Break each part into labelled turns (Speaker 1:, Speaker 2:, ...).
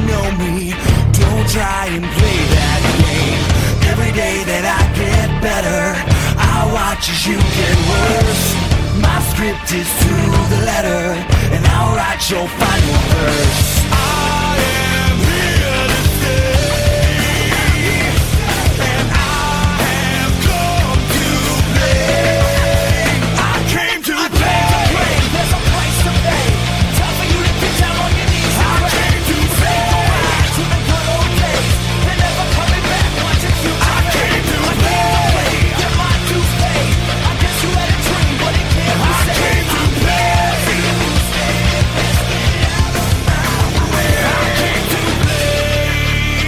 Speaker 1: know me. Don't try and play that game. Every day that I get better, I watch as you get worse. My script is to the letter, and I'll write your final verse. I am here to stay, and I have come to play. I came to play.
Speaker 2: There's a price to pay. Time for you to get down on your knees.
Speaker 1: I came to play.
Speaker 2: To the good old days. They're never coming back once it's you.
Speaker 1: I came to play.
Speaker 2: Get my dues paid. I guess you had a dream, but it can't be
Speaker 1: I
Speaker 2: saved.
Speaker 1: came to play. I came to play.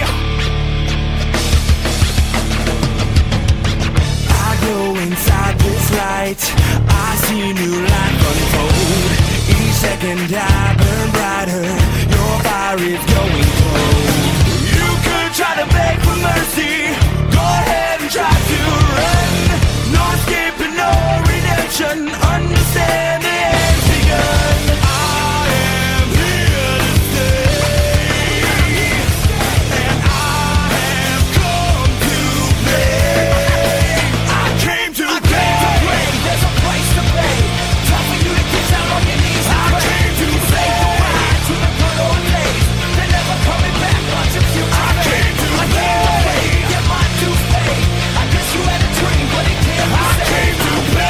Speaker 1: I go inside this light. I see new life unfold. Each second I burn brighter. Your fire is going cold. You could try to beg for mercy. Go ahead and try to run. No escape and no redemption. Understand the end's begun. I am here to stay, and I have come to play. I came to play.
Speaker 2: There's a price to pay. Time for you to get down on your knees.
Speaker 1: I came to
Speaker 2: Say goodbye to the good old days. They're never coming back once it's you.
Speaker 1: I came to play.
Speaker 2: Get my dues paid. I guess you had a dream, but it can't be
Speaker 1: I
Speaker 2: saved.
Speaker 1: came to play.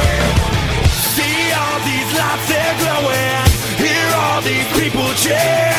Speaker 1: See all these lights, they're glowing. Hear all these people cheer.